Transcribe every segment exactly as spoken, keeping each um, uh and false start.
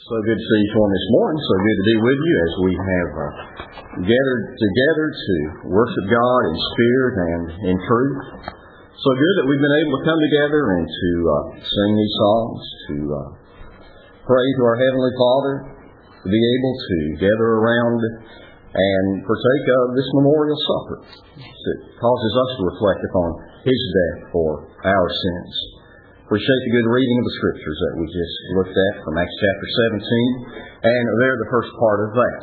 So good to see each one this morning. So good to be with you as we have uh, gathered together to worship God in spirit and in truth. So good that we've been able to come together and to uh, sing these songs, to uh, pray to our Heavenly Father, to be able to gather around and partake of this memorial supper that causes us to reflect upon His death for our sins. Appreciate the good reading of the Scriptures that we just looked at from Acts chapter seventeen, and they're the first part of that.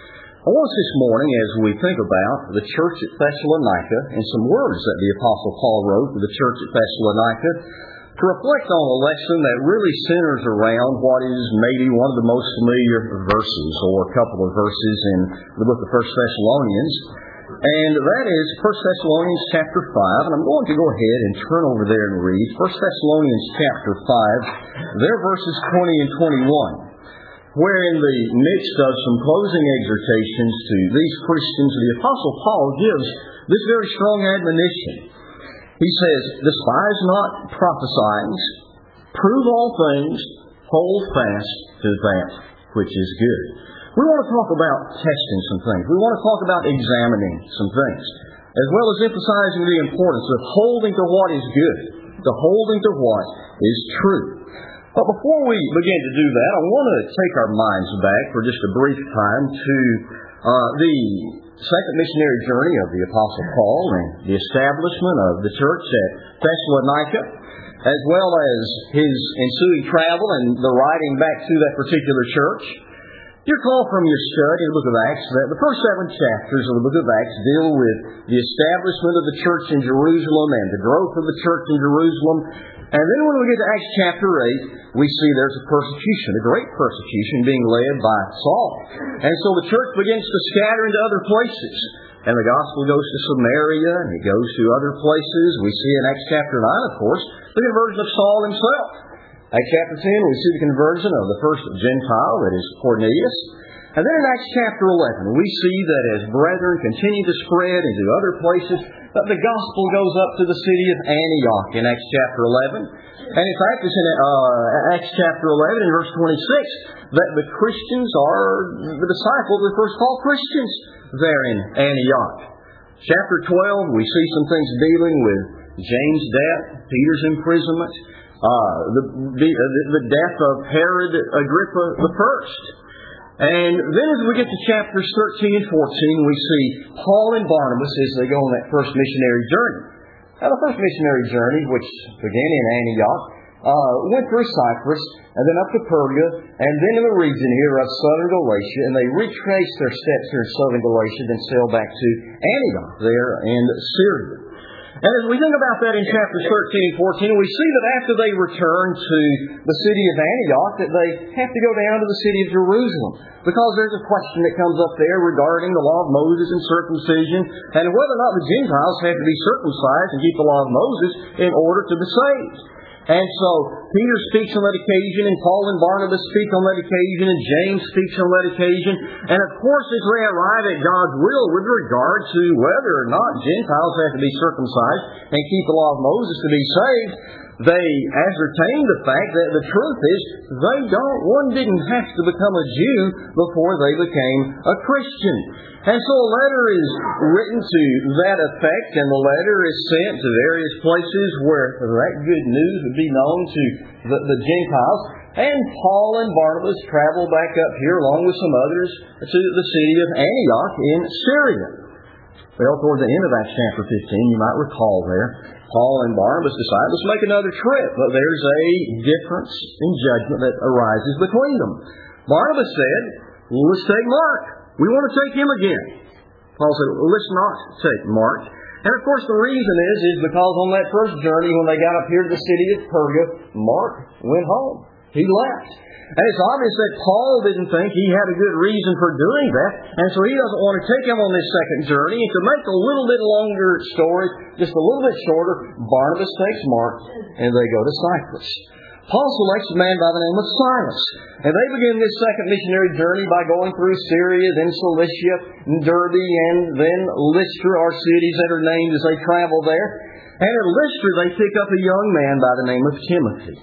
I want us this morning, as we think about the church at Thessalonica and some words that the Apostle Paul wrote to the church at Thessalonica, to reflect on a lesson that really centers around what is maybe one of the most familiar verses, or a couple of verses in the book of First Thessalonians. And that is First Thessalonians chapter five, and I'm going to go ahead and turn over there and read First Thessalonians chapter five, their verses twenty and twenty-one, where in the midst of some closing exhortations to these Christians, the Apostle Paul gives this very strong admonition. He says, "Despise not prophesying, prove all things, hold fast to that which is good." We want to talk about testing some things. We want to talk about examining some things, as well as emphasizing the importance of holding to what is good, to holding to what is true. But before we begin to do that, I want to take our minds back for just a brief time to uh, the second missionary journey of the Apostle Paul and the establishment of the church at Thessalonica, as well as his ensuing travel and the writing back to that particular church. You recall from your study in the book of Acts that the first seven chapters of the book of Acts deal with the establishment of the church in Jerusalem and the growth of the church in Jerusalem. And then when we get to Acts chapter eight, we see there's a persecution, a great persecution being led by Saul. And so the church begins to scatter into other places. And the gospel goes to Samaria, and it goes to other places. We see in Acts chapter nine, of course, the conversion of Saul himself. Acts chapter ten, we see the conversion of the first Gentile, that is Cornelius. And then in Acts chapter eleven, we see that as brethren continue to spread into other places, that the gospel goes up to the city of Antioch in Acts chapter eleven. And in fact, it's in uh, Acts chapter eleven in verse twenty-six that the Christians are, the disciples are first called Christians there in Antioch. Chapter twelve, we see some things dealing with James' death, Peter's imprisonment, Uh, the, the, the death of Herod Agrippa the First. And then as we get to chapters thirteen and fourteen, we see Paul and Barnabas as they go on that first missionary journey. Now the first missionary journey, which began in Antioch, uh, went through Cyprus, and then up to Perga, and then in the region here of southern Galatia, and they retraced their steps here in southern Galatia, then sailed back to Antioch there in Syria. And as we think about that in chapters thirteen and fourteen, we see that after they return to the city of Antioch, that they have to go down to the city of Jerusalem, because there's a question that comes up there regarding the law of Moses and circumcision, and whether or not the Gentiles have to be circumcised and keep the law of Moses in order to be saved. And so Peter speaks on that occasion, and Paul and Barnabas speak on that occasion, and James speaks on that occasion. And of course, as they arrive at God's will with regard to whether or not Gentiles have to be circumcised and keep the law of Moses to be saved, they ascertain the fact that the truth is they don't, one didn't have to become a Jew before they became a Christian. And so a letter is written to that effect, and the letter is sent to various places where that good news would be known to the, the Gentiles. And Paul and Barnabas travel back up here along with some others to the city of Antioch in Syria. Well, toward the end of Acts chapter fifteen, you might recall there, Paul and Barnabas decide, let's make another trip. But there's a difference in judgment that arises between them. Barnabas said, let's take Mark. We want to take him again. Paul said, well, let's not take Mark. And of course the reason is, is because on that first journey, when they got up here to the city of Perga, Mark went home. He left. And it's obvious that Paul didn't think he had a good reason for doing that, and so he doesn't want to take him on this second journey. And to make a little bit longer story, just a little bit shorter, Barnabas takes Mark, and they go to Cyprus. Paul selects a man by the name of Silas, and they begin this second missionary journey by going through Syria, then Cilicia, Derbe, and then Lystra, are cities that are named as they travel there. And at Lystra, they pick up a young man by the name of Timothy,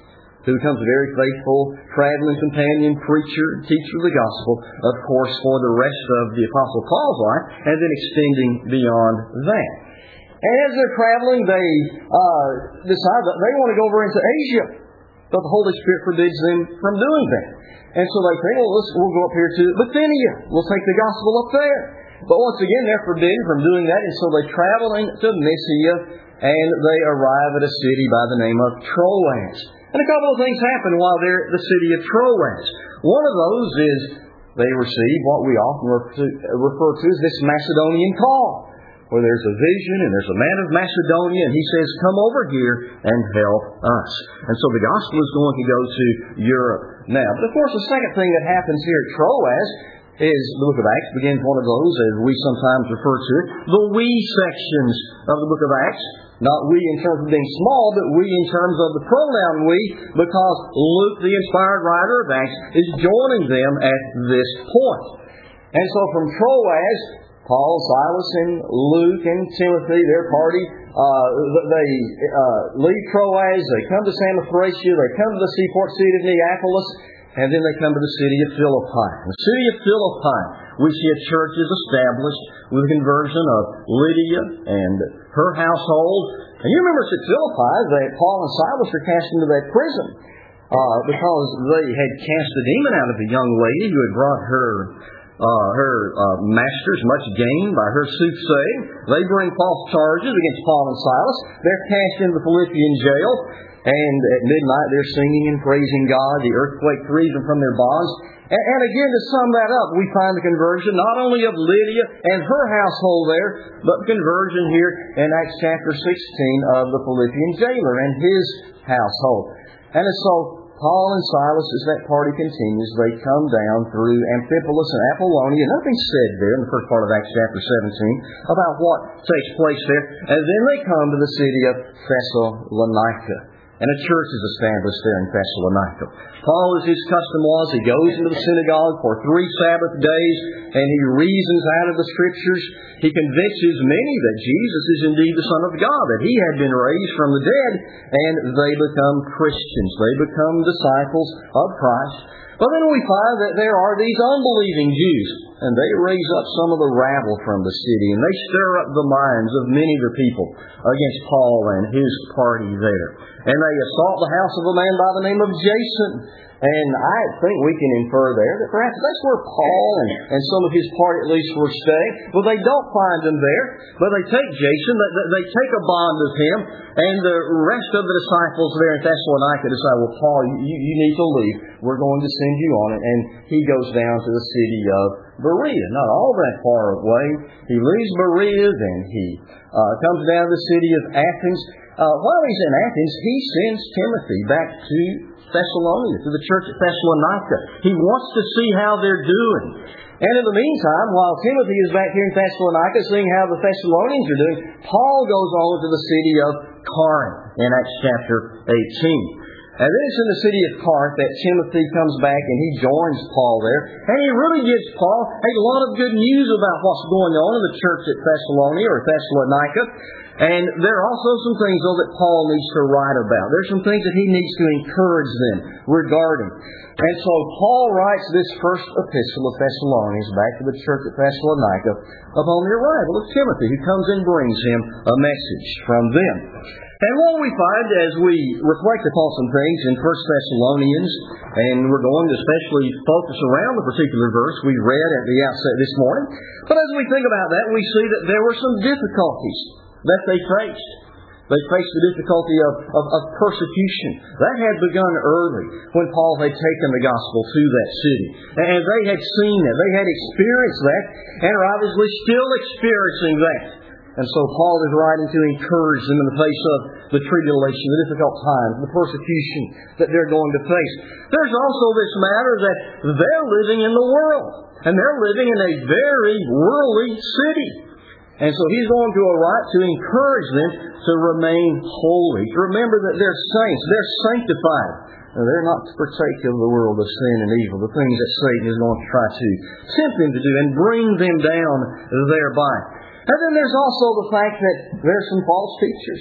who becomes a very faithful traveling companion, preacher, teacher of the gospel, of course, for the rest of the Apostle Paul's life, and then extending beyond that. And as they're traveling, they uh, decide that they want to go over into Asia, but the Holy Spirit forbids them from doing that. And so they think, well, let's, we'll go up here to Bithynia. We'll take the gospel up there. But once again, they're forbidden from doing that, and so they travel into Mysia, and they arrive at a city by the name of Troas. And a couple of things happen while they're at the city of Troas. One of those is they receive what we often refer to as this Macedonian call, where there's a vision and there's a man of Macedonia, and he says, come over here and help us. And so the gospel is going to go to Europe now. But of course, the second thing that happens here at Troas is the book of Acts begins one of those, as we sometimes refer to it, the we sections of the book of Acts. Not we in terms of being small, but we in terms of the pronoun we, because Luke, the inspired writer of Acts, is joining them at this point. And so from Troas, Paul, Silas, and Luke, and Timothy, their party, uh, they uh, leave Troas, they come to Samothracia, they come to the seaport city of Neapolis, and then they come to the city of Philippi. In the city of Philippi, we see a church is established with the conversion of Lydia and her household. And you remember at Philippi that Paul and Silas were cast into that prison uh, because they had cast a demon out of a young lady who had brought her uh, her uh, masters much gain by her soothsaying. They bring false charges against Paul and Silas. They're cast into the Philippian jail. And at midnight they're singing and praising God. The earthquake frees them from their bonds. And, and again, to sum that up, we find the conversion not only of Lydia and her household there, but the conversion here in Acts chapter sixteen of the Philippian jailer and his household. And so Paul and Silas, as that party continues, they come down through Amphipolis and Apollonia. Nothing's said there in the first part of Acts chapter seventeen about what takes place there. And then they come to the city of Thessalonica. And a church is established there in Thessalonica. Paul, as his custom was, he goes into the synagogue for three Sabbath days, and he reasons out of the Scriptures. He convinces many that Jesus is indeed the Son of God, that He had been raised from the dead, and they become Christians. They become disciples of Christ. But then we find that there are these unbelieving Jews, and they raise up some of the rabble from the city, and they stir up the minds of many of the people against Paul and his party there. And they assault the house of a man by the name of Jason. And I think we can infer there that perhaps that's where Paul and, and some of his party at least were staying. Well, they don't find them there, but they take Jason, they, they take a bond of him, and the rest of the disciples there in Thessalonica decide, well, Paul, you, you need to leave. We're going to send you on it. And he goes down to the city of Berea, not all that far away. He leaves Berea, then he uh, comes down to the city of Athens. Uh, while he's in Athens, he sends Timothy back to Thessalonica, to the church at Thessalonica. He wants to see how they're doing. And in the meantime, while Timothy is back here in Thessalonica, seeing how the Thessalonians are doing, Paul goes on to the city of Corinth in Acts chapter eighteen. And then it's in the city of Corinth that Timothy comes back and he joins Paul there. And he really gives Paul a lot of good news about what's going on in the church at Thessalonica or Thessalonica. And there are also some things, though, that Paul needs to write about. There's some things that he needs to encourage them regarding. And so Paul writes this first epistle of Thessalonians back to the church at Thessalonica upon the arrival of Timothy, who comes and brings him a message from them. And what we find as we reflect upon some things in First Thessalonians, and we're going to especially focus around the particular verse we read at the outset this morning, but as we think about that, we see that there were some difficulties that they faced. They faced the difficulty of, of, of persecution. That had begun early when Paul had taken the gospel to that city. And they had seen that. They had experienced that and are obviously still experiencing that. And so Paul is writing to encourage them in the face of the tribulation, the difficult times, the persecution that they're going to face. There's also this matter that they're living in the world. And they're living in a very worldly city. And so he's going to write to encourage them to remain holy, to remember that they're saints, they're sanctified. And they're not to partake of the world of sin and evil, the things that Satan is going to try to tempt them to do and bring them down thereby. And then there's also the fact that there's some false teachers.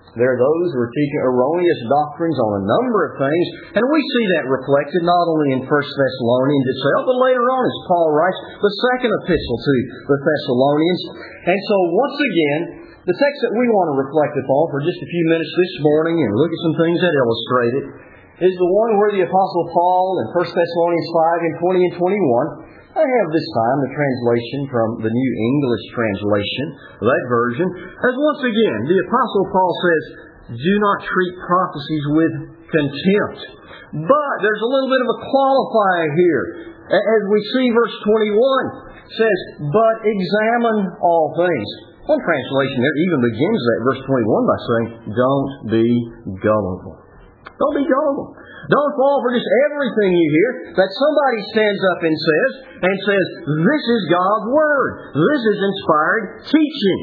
There are those who are teaching erroneous doctrines on a number of things, and we see that reflected not only in First Thessalonians itself, but later on as Paul writes the second epistle to the Thessalonians. And so once again, the text that we want to reflect upon for just a few minutes this morning and look at some things that illustrate it is the one where the Apostle Paul in First Thessalonians five and twenty and twenty-one, I have this time the translation from the New English translation, that version, as once again, the Apostle Paul says, do not treat prophecies with contempt. But there's a little bit of a qualifier here. As we see verse twenty-one, says, but examine all things. One translation there even begins that verse twenty-one by saying, don't be gullible. Don't be gullible. Don't fall for just everything you hear that somebody stands up and says, and says, this is God's Word. This is inspired teaching.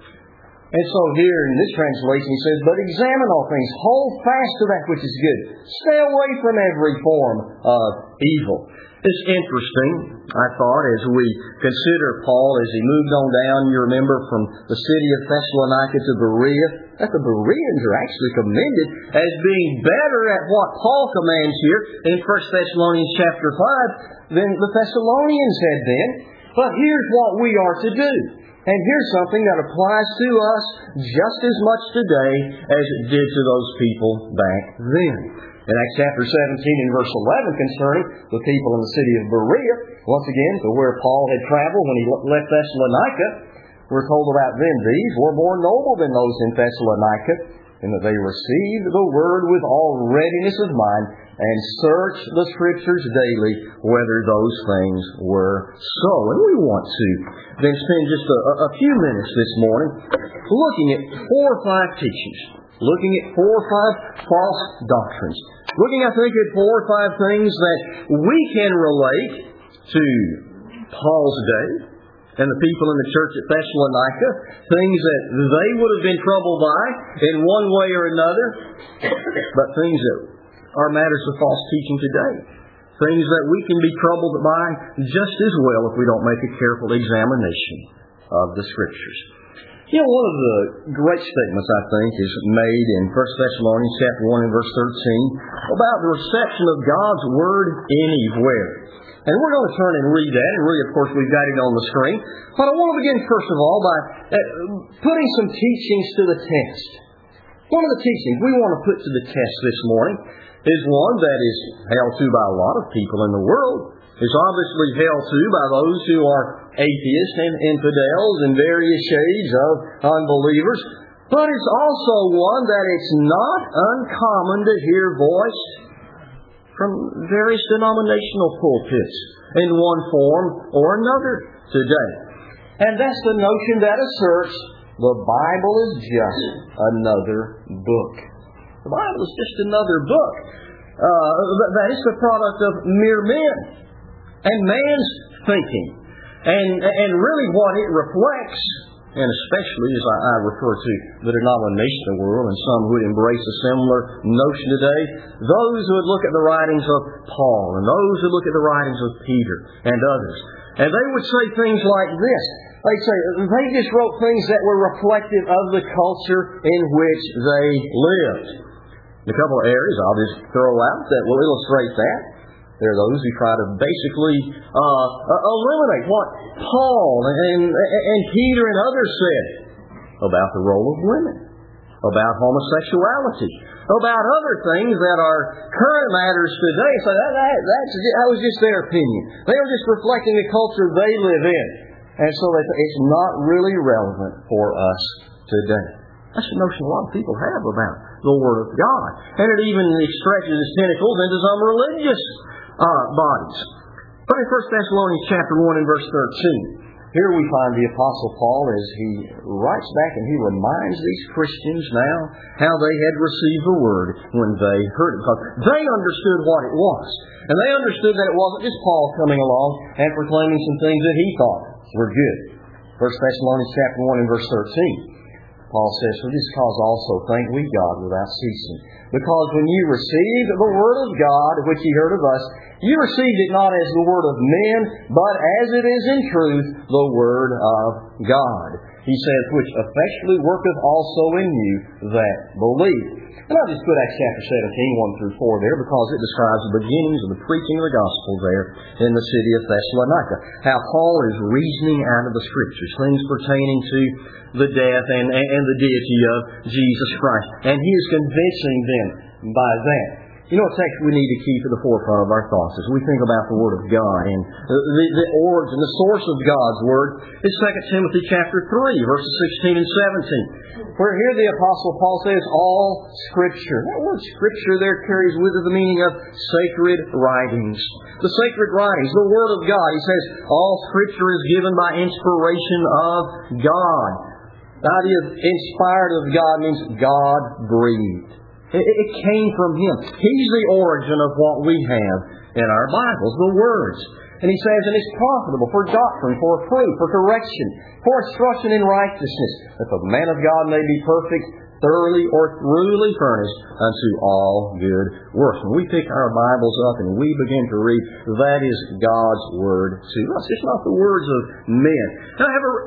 And so here in this translation he says, but examine all things. Hold fast to that which is good. Stay away from every form of evil. It's interesting, I thought, as we consider Paul as he moved on down, you remember, from the city of Thessalonica to Berea, that the Bereans are actually commended as being better at what Paul commands here in First Thessalonians chapter five than the Thessalonians had been. But here's what we are to do. And here's something that applies to us just as much today as it did to those people back then. In Acts chapter seventeen and verse eleven concerning the people in the city of Berea, once again, to where Paul had traveled when he left Thessalonica, we're told about them, these were more noble than those in Thessalonica, in that they received the word with all readiness of mind, and searched the Scriptures daily whether those things were so. And we want to then spend just a, a few minutes this morning looking at four or five teachings, looking at four or five false doctrines, looking, I think, at four or five things that we can relate to Paul's day and the people in the church at Thessalonica, things that they would have been troubled by in one way or another, but things that are matters of false teaching today. Things that we can be troubled by just as well if we don't make a careful examination of the Scriptures. You know, one of the great statements, I think, is made in First Thessalonians chapter one and verse thirteen about the reception of God's Word anywhere. And we're going to turn and read that, and really, of course, we've got it on the screen. But I want to begin, first of all, by putting some teachings to the test. One of the teachings we want to put to the test this morning is one that is held to by a lot of people in the world. It's obviously held to by those who are atheists and infidels and various shades of unbelievers. But it's also one that it's not uncommon to hear voiced from various denominational pulpits in one form or another today. And that's the notion that asserts the Bible is just another book. The Bible is just another book. Uh, that is the product of mere men and man's thinking. And, and really what it reflects, and especially as I, I refer to the denominational world, and some would embrace a similar notion today, those who would look at the writings of Paul, and those who look at the writings of Peter and others, and they would say things like this. They'd say they just wrote things that were reflective of the culture in which they lived. In a couple of areas I'll just throw out that will illustrate that. There are those who try to basically uh, eliminate what Paul and, and, and Peter and others said about the role of women, about homosexuality, about other things that are current matters today. So that, that, that's, that was just their opinion. They were just reflecting the culture they live in. And so it's not really relevant for us today. That's the notion a lot of people have about the Word of God. And it even stretches its tentacles into some religious uh, bodies. But in First Thessalonians chapter one and verse thirteen, here we find the Apostle Paul as he writes back and he reminds these Christians now how they had received the Word when they heard it. Because they understood what it was. And they understood that it wasn't just Paul coming along and proclaiming some things that he thought were good. First Thessalonians chapter one and verse thirteen. Paul says, for this cause also thank we God without ceasing. Because when you received the Word of God, which ye heard of us, you received it not as the word of men, but as it is in truth, the Word of God. He says, which effectually worketh also in you that believe. And I just put Acts chapter seventeen, one through four there because it describes the beginnings of the preaching of the gospel there in the city of Thessalonica. How Paul is reasoning out of the Scriptures, things pertaining to the death and, and, and the deity of Jesus Christ. And he is convincing them by that. You know what text we need to keep at the forefront of our thoughts as we think about the Word of God and the, the origin, the source of God's Word is Second Timothy chapter three, verses sixteen and seventeen. Where here the Apostle Paul says, all Scripture. That word Scripture there carries with it the meaning of sacred writings. The sacred writings, the Word of God. He says, all Scripture is given by inspiration of God. The idea of inspired of God means God breathed. It came from Him. He's the origin of what we have in our Bibles, the words. And he says, and it's profitable for doctrine, for reproof, for correction, for instruction in righteousness, that the man of God may be perfect, thoroughly or truly furnished unto all good works. When we pick our Bibles up and we begin to read, that is God's Word to us. It's not the words of men. Now, I have a,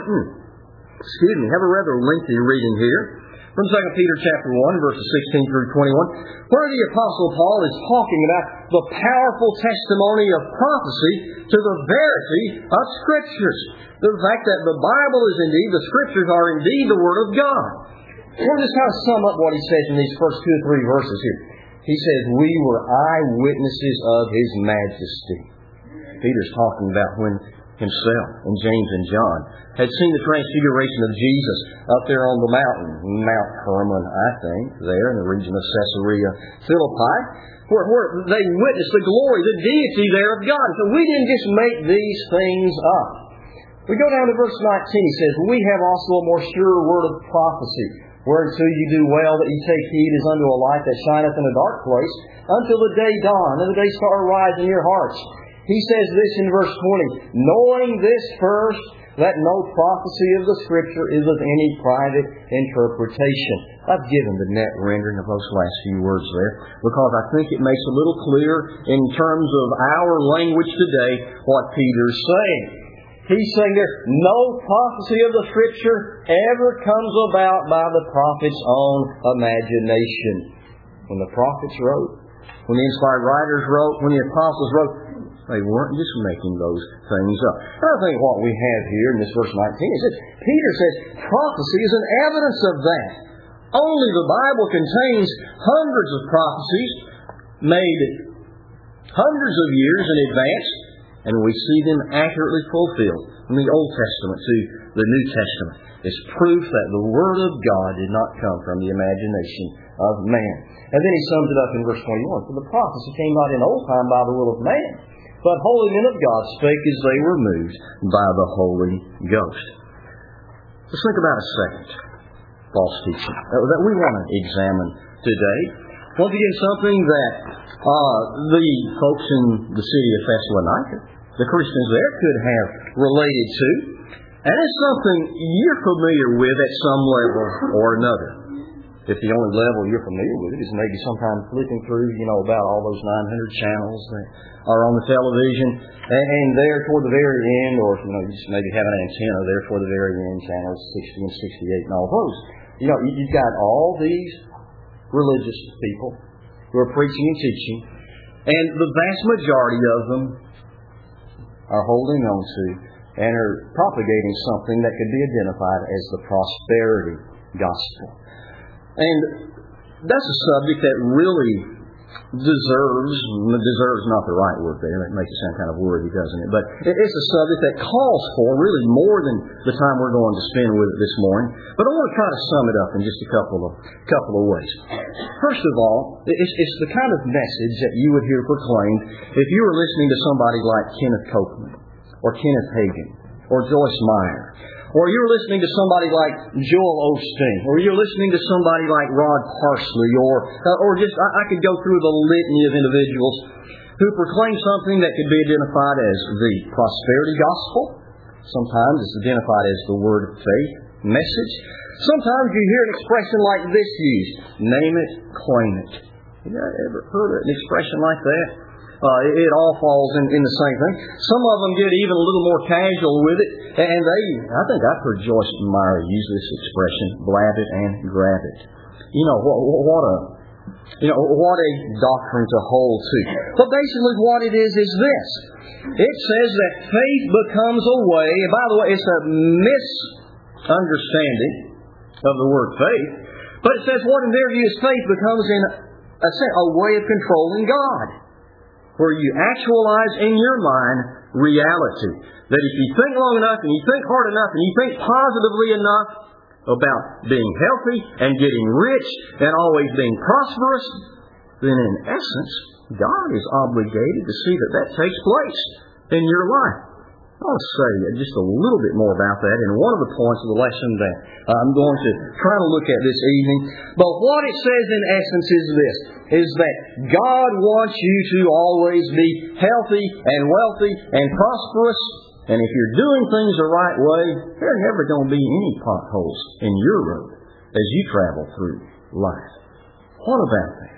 excuse me, have a rather lengthy reading here from Second Peter chapter one, verses sixteen through twenty-one, where the Apostle Paul is talking about the powerful testimony of prophecy to the verity of Scriptures. The fact that the Bible is indeed, the Scriptures are indeed the Word of God. We'll just kind of sum up what he says in these first two or three verses here. He says, we were eyewitnesses of His majesty. Peter's talking about when himself and James and John had seen the transfiguration of Jesus up there on the mountain, Mount Hermon, I think, there in the region of Caesarea Philippi, where, where they witnessed the glory, the deity there of God. So we didn't just make these things up. We go down to verse nineteen. He says, we have also a more sure word of prophecy, whereunto you do well that ye take heed as unto a light that shineth in a dark place, until the day dawn, and the day star rise in your hearts. He says this in verse twenty, knowing this first, that no prophecy of the Scripture is of any private interpretation. I've given the net rendering of those last few words there because I think it makes a little clear in terms of our language today what Peter's saying. He's saying there, no prophecy of the Scripture ever comes about by the prophet's own imagination. When the prophets wrote, when the inspired writers wrote, when the apostles wrote, they weren't just making those things up. And I think what we have here in this verse nineteen is that Peter says prophecy is an evidence of that. Only the Bible contains hundreds of prophecies made hundreds of years in advance, and we see them accurately fulfilled from the Old Testament to the New Testament. It's proof that the Word of God did not come from the imagination of man. And then he sums it up in verse twenty-one. For the prophecy came not in old time by the will of man, but holy men of God spake as they were moved by the Holy Ghost. Let's think about a second false teaching that we want to examine today. Once again, something that uh, the folks in the city of Thessalonica, the Christians there, could have related to. And it's something you're familiar with at some level or another. If the only level you're familiar with it is maybe sometimes flipping through, you know, about all those nine hundred channels that are on the television, and, and there toward the very end, or, you know, you just maybe have an antenna there toward the very end, channels sixty and sixty-eight and all those. You know, you've got all these religious people who are preaching and teaching, and the vast majority of them are holding on to and are propagating something that could be identified as the prosperity gospel. And that's a subject that really deserves, deserves not the right word there, that makes it sound kind of wordy, doesn't it? But it's a subject that calls for really more than the time we're going to spend with it this morning. But I want to try to sum it up in just a couple of couple of ways. First of all, it's, it's the kind of message that you would hear proclaimed if you were listening to somebody like Kenneth Copeland, or Kenneth Hagin, or Joyce Meyer, or you're listening to somebody like Joel Osteen, or you're listening to somebody like Rod Parsley, or uh, or just, I, I could go through the litany of individuals who proclaim something that could be identified as the prosperity gospel. Sometimes it's identified as the word of faith message. Sometimes you hear an expression like this used, name it, claim it. You ever heard an expression like that? Uh, it, it all falls in, in the same thing. Some of them get even a little more casual with it, and they, I think I've heard Joyce Meyer use this expression, blab it and grab it. You know, what, what a, you know, what a doctrine to hold to. But basically what it is is this. It says that faith becomes a way, and by the way, it's a misunderstanding of the word faith, but it says what in their view is faith becomes in a, a way of controlling God, where you actualize in your mind reality. That if you think long enough, and you think hard enough, and you think positively enough about being healthy and getting rich and always being prosperous, then in essence, God is obligated to see that that takes place in your life. I want to say just a little bit more about that in one of the points of the lesson that I'm going to try to look at this evening. But what it says in essence is this, is that God wants you to always be healthy and wealthy and prosperous. And if you're doing things the right way, there are never going to be any potholes in your road as you travel through life. What about that?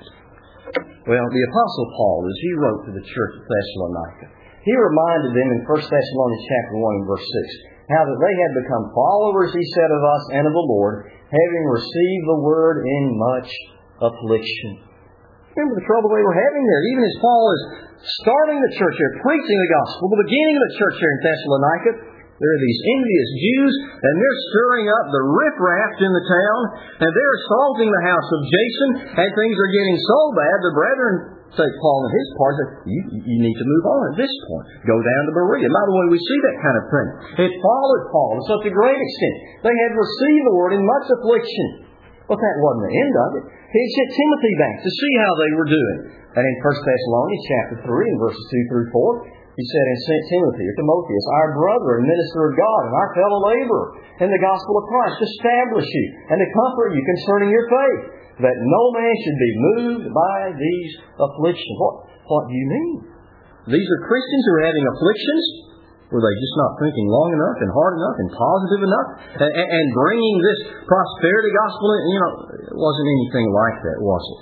Well, the Apostle Paul, as he wrote to the church of Thessalonica, he reminded them in First Thessalonians chapter one and verse six, how that they had become followers, he said, of us and of the Lord, having received the word in much affliction. Remember the trouble they were having there. Even as Paul is starting the church here, preaching the gospel, the beginning of the church here in Thessalonica, there are these envious Jews, and they're stirring up the riffraff in the town, and they're assaulting the house of Jason, and things are getting so bad, the brethren say, Paul and his part, that you, you need to move on at this point. Go down to Berea. By the way, we see that kind of thing. It followed Paul to such a great extent. They had received the word in much affliction. But that wasn't the end of it. He sent Timothy back to see how they were doing. And in First Thessalonians chapter three and verses two through four, he said, and sent Timothy or Timotheus, our brother and minister of God, and our fellow laborer in the gospel of Christ, to establish you and to comfort you concerning your faith, that no man should be moved by these afflictions. What, what do you mean? These are Christians who are having afflictions? Were they just not thinking long enough and hard enough and positive enough? And, and bringing this prosperity gospel in? You know, it wasn't anything like that, was it?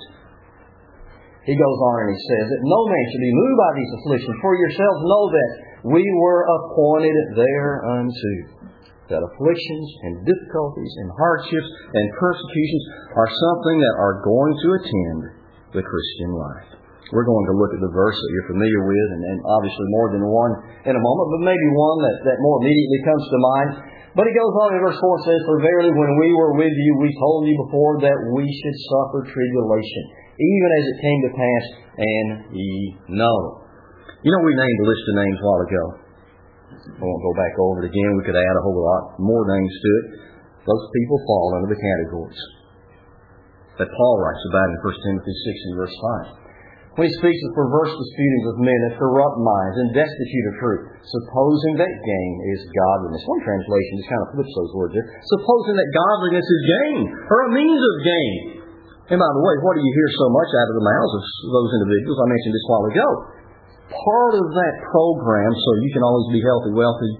He goes on and he says that no man should be moved by these afflictions. For yourselves know that we were appointed thereunto. That afflictions and difficulties and hardships and persecutions are something that are going to attend the Christian life. We're going to look at the verse that you're familiar with, and, and obviously more than one in a moment, but maybe one that, that more immediately comes to mind. But he goes on in verse four and says, for verily when we were with you, we told you before that we should suffer tribulation, even as it came to pass, and ye know. You know, we named a list of names a while ago. I won't go back over it again. We could add a whole lot more names to it. Those people fall under the categories that Paul writes about in First Timothy six and verse five. When he speaks of perverse disputings of men that corrupt minds and destitute of truth, supposing that gain is godliness. One translation just kind of flips those words there. Supposing that godliness is gain, or a means of gain. And by the way, what do you hear so much out of the mouths of those individuals I mentioned just a while ago? Part of that program, so you can always be healthy, wealthy,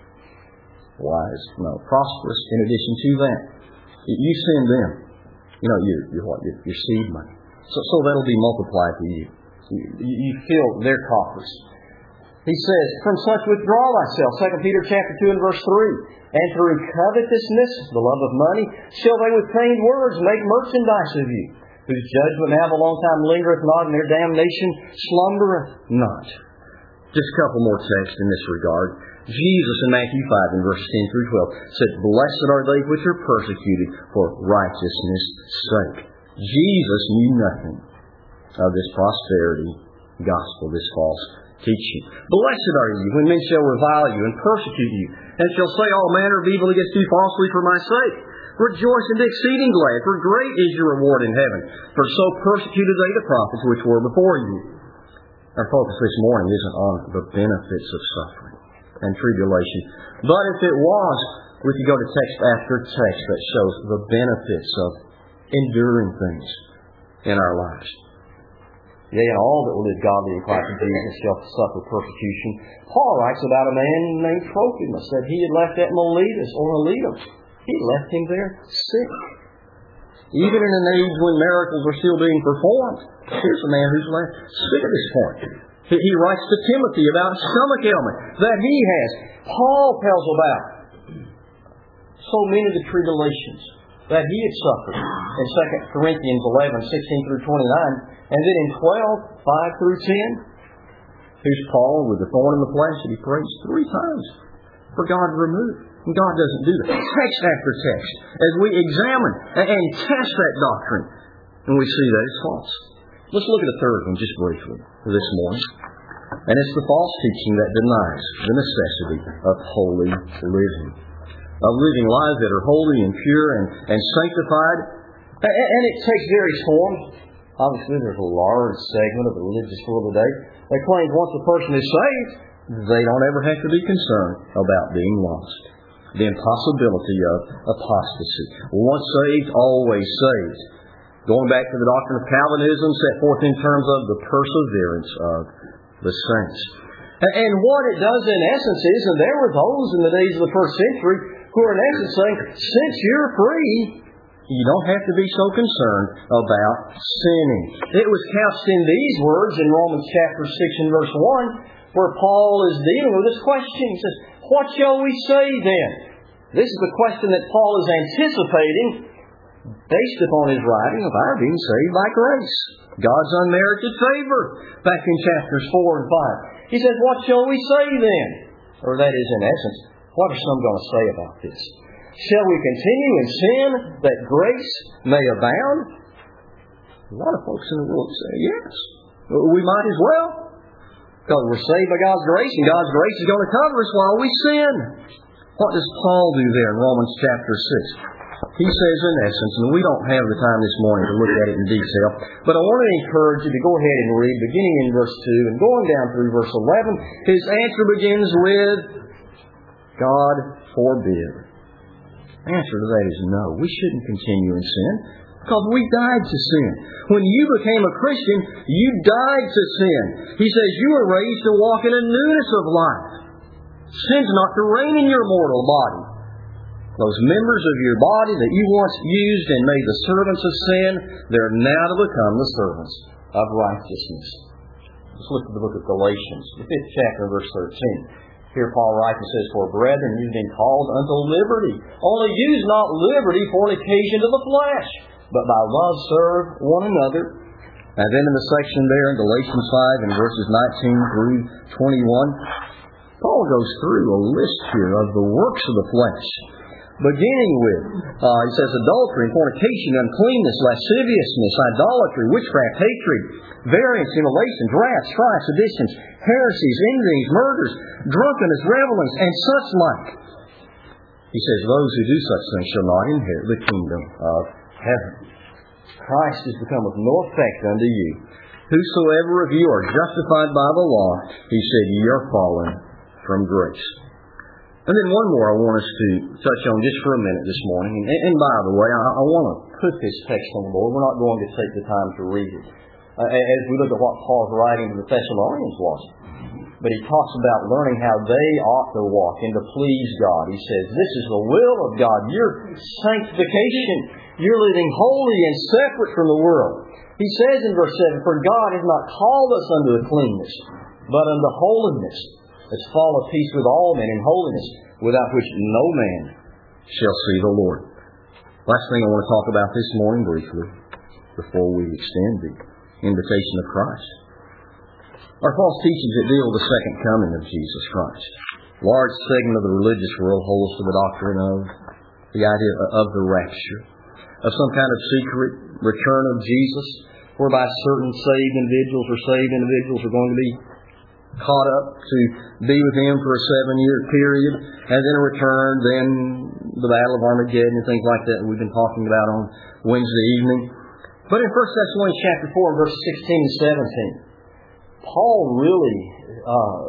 wise, no, prosperous, in addition to that, you send them, you know, your, your, what, your, your seed money. So, so that'll be multiplied to you. You, you fill their coffers. He says, from such withdraw thyself, Second Peter chapter two and verse three. And through covetousness, the love of money, shall they with feigned words make merchandise of you, whose judgment now a long time lingereth not, and their damnation slumbereth not. Just a couple more texts in this regard. Jesus in Matthew five and verses ten through twelve said, blessed are they which are persecuted for righteousness' sake. Jesus knew nothing of this prosperity gospel, this false teaching. Blessed are you when men shall revile you and persecute you, and shall say all manner of evil against you falsely for my sake. Rejoice and be exceeding glad, for great is your reward in heaven. For so persecuted they the prophets which were before you. Our focus this morning isn't on the benefits of suffering and tribulation. But if it was, we could go to text after text that shows the benefits of enduring things in our lives. Yea, and all that will live godly in Christ Jesus shall suffer persecution. Paul writes about a man named Trophimus, that he had left at Miletus or Miletum. He left him there sick. Even in an age when miracles were still being performed, here's a man who's left sick at this point. He writes to Timothy about a stomach ailment that he has. Paul tells about so many of the tribulations that he had suffered in Second Corinthians eleven, sixteen through twenty-nine. And then in twelve, five through ten, here's Paul with the thorn in the flesh that he prays three times for God to remove. And God doesn't do that. Text after text. As we examine and test that doctrine, and we see that it's false. Let's look at a third one just briefly this morning. And it's the false teaching that denies the necessity of holy living. Of living lives that are holy and pure and, and sanctified. And, and it takes various forms. Obviously, there's a large segment of the religious world today that claims once a person is saved, they don't ever have to be concerned about being lost. The impossibility of apostasy. Once saved, always saved. Going back to the doctrine of Calvinism set forth in terms of the perseverance of the saints. And what it does in essence is, and there were those in the days of the first century who are in essence saying, since you're free, you don't have to be so concerned about sinning. It was couched in these words in Romans chapter six and verse one, where Paul is dealing with this question. He says, what shall we say then? This is the question that Paul is anticipating based upon his writing of our being saved by grace. God's unmerited favor. Back in chapters four and five. He says, what shall we say then? Or that is in essence, what are some going to say about this? Shall we continue in sin that grace may abound? A lot of folks in the world say yes. We might as well. Because we're saved by God's grace, and God's grace is going to cover us while we sin. What does Paul do there in Romans chapter six? He says in essence, and we don't have the time this morning to look at it in detail, but I want to encourage you to go ahead and read, beginning in verse two and going down through verse eleven. His answer begins with, God forbid. The answer to that is no. We shouldn't continue in sin, because we died to sin. When you became a Christian, you died to sin. He says you were raised to walk in a newness of life. Sin's not to reign in your mortal body. Those members of your body that you once used and made the servants of sin, they're now to become the servants of righteousness. Let's look at the book of Galatians, the fifth chapter, verse thirteen. Here Paul writes and says, for brethren, you've been called unto liberty. Only use not liberty for an occasion to the flesh, but by love serve one another. And then in the section there in Galatians five and verses nineteen through twenty-one, Paul goes through a list here of the works of the flesh. Beginning with, uh, he says, adultery, fornication, uncleanness, lasciviousness, idolatry, witchcraft, hatred, variance, immolations, wrath, strife, seditions, heresies, envyings, murders, drunkenness, revelings, and such like. He says, those who do such things shall not inherit the kingdom of heaven. Christ is become of no effect unto you. Whosoever of you are justified by the law, he said, ye are fallen from grace. And then one more I want us to touch on just for a minute this morning. And, and by the way, I, I want to put this text on the board. We're not going to take the time to read it. Uh, as we look at what Paul's writing to the Thessalonians was. But he talks about learning how they ought to walk and to please God. He says, this is the will of God. Your sanctification. You're living holy and separate from the world. He says in verse seven, for God has not called us unto a cleanness, but unto holiness. Let's follow peace with all men in holiness, without which no man shall see the Lord. Last thing I want to talk about this morning briefly, before we extend the invitation of Christ, are false teachings that deal with the second coming of Jesus Christ. A large segment of the religious world holds to the doctrine of the idea of the rapture, of some kind of secret return of Jesus, whereby certain saved individuals or saved individuals are going to be caught up to be with Him for a seven-year period, and then a return, then the Battle of Armageddon and things like that we've been talking about on Wednesday evening. But in First Thessalonians chapter four, verses sixteen and seventeen, Paul really uh,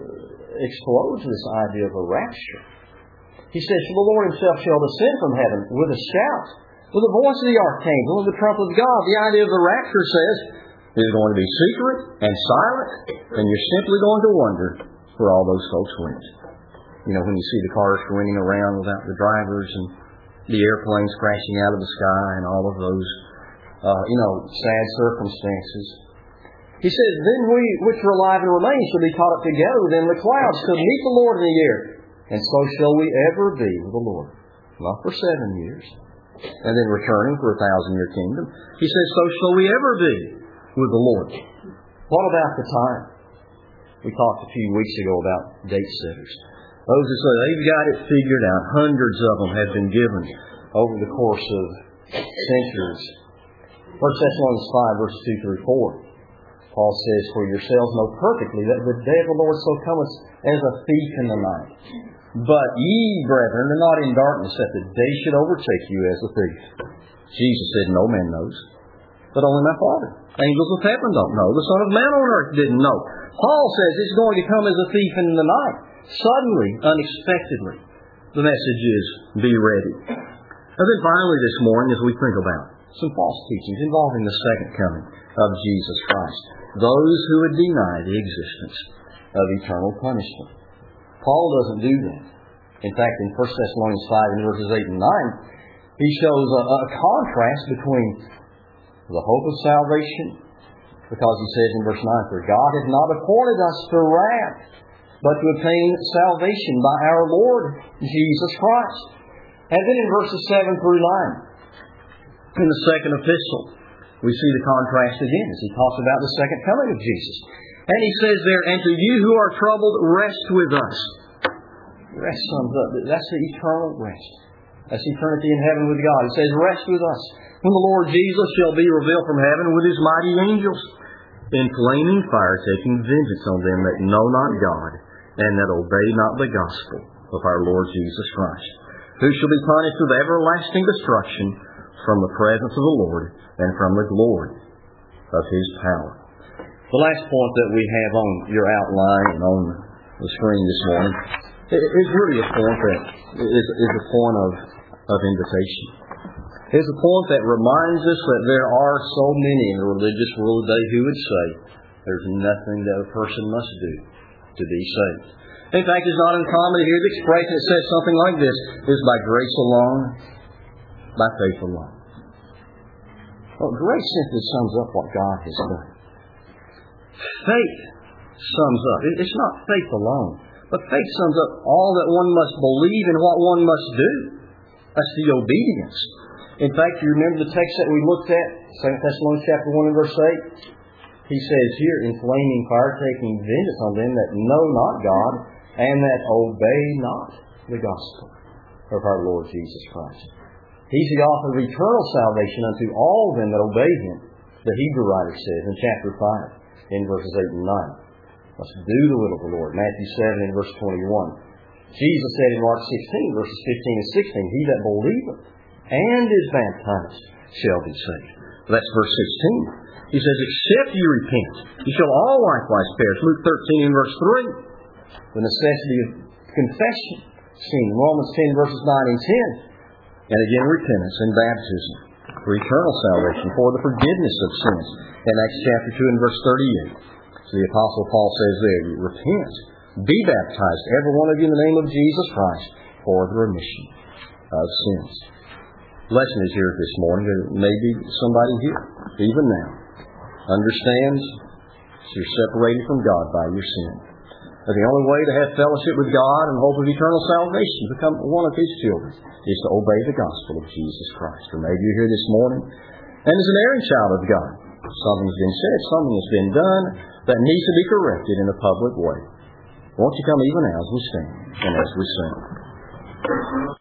explodes this idea of a rapture. He says, for the Lord Himself shall descend from heaven with a shout, with the voice of the archangel, and the trumpet of God. The idea of the rapture says, it's going to be secret and silent, and you're simply going to wonder where all those folks went. You know, when you see the cars running around without the drivers and the airplanes crashing out of the sky and all of those, uh, you know, sad circumstances. He says, then we which are alive and remain shall be caught up together with them in the clouds to meet the Lord in the air. And so shall we ever be with the Lord. Not for seven years. And then returning for a thousand-year kingdom. He says, so shall we ever be with the Lord. What about the time? We talked a few weeks ago about date setters. Those who say they've got it figured out. Hundreds of them have been given over the course of centuries. First Thessalonians five, verses two through four. Paul says, for yourselves know perfectly that the day of the Lord so cometh as a thief in the night. But ye, brethren, are not in darkness, that the day should overtake you as a thief. Jesus said, no man knows, but only my Father. Angels of heaven don't know. The Son of Man on earth didn't know. Paul says it's going to come as a thief in the night. Suddenly, unexpectedly. The message is, be ready. And then finally this morning, as we think about some false teachings involving the second coming of Jesus Christ. Those who would deny the existence of eternal punishment. Paul doesn't do that. In fact, in First Thessalonians five, in verses eight and nine, he shows a, a contrast between the hope of salvation, because he says in verse nine, for God hath not appointed us to wrath, but to obtain salvation by our Lord Jesus Christ. And then in verses seven through nine, in the second epistle, we see the contrast again as he talks about the second coming of Jesus. And he says there, and to you who are troubled, rest with us. Rest sums up. That's the eternal rest. That's eternity in heaven with God. He says, rest with us. When the Lord Jesus shall be revealed from heaven with his mighty angels, in flaming fire, taking vengeance on them that know not God, and that obey not the gospel of our Lord Jesus Christ, who shall be punished with everlasting destruction from the presence of the Lord and from the glory of his power. The last point that we have on your outline and on the screen this morning is really a point that is, is a point of, of invitation. It's a point that reminds us that there are so many in the religious world today who would say there's nothing that a person must do to be saved. In fact, it's not uncommon to hear the expression that says something like this: it's by grace alone, by faith alone. Well, grace simply sums up what God has done. Faith sums up. It's not faith alone, but faith sums up all that one must believe and what one must do. That's the obedience. In fact, you remember the text that we looked at, Second Thessalonians chapter one and verse eight? He says here, in flaming fire, taking vengeance on them that know not God, and that obey not the gospel of our Lord Jesus Christ. He's the author of eternal salvation unto all them that obey him, the Hebrew writer says in chapter five, in verses eight and nine. Let's do the will of the Lord. Matthew seven and verse twenty-one. Jesus said in Mark sixteen, verses fifteen and sixteen, he that believeth and is baptized shall be saved. That's verse sixteen. He says, except you repent, you shall all likewise perish. Luke thirteen and verse three. The necessity of confession, seen in Romans ten verses nine and ten. And again, repentance and baptism for eternal salvation, for the forgiveness of sins. In Acts chapter two and verse thirty-eight. So the Apostle Paul says there, repent, be baptized, every one of you in the name of Jesus Christ, for the remission of sins. The lesson is here this morning. There may be somebody here, even now, understands you're separated from God by your sin. But the only way to have fellowship with God and hope of eternal salvation, become one of his children, is to obey the gospel of Jesus Christ. Or maybe you're here this morning and as an erring child of God, something's been said, something has been done that needs to be corrected in a public way. Won't you come even now as we stand and as we sing?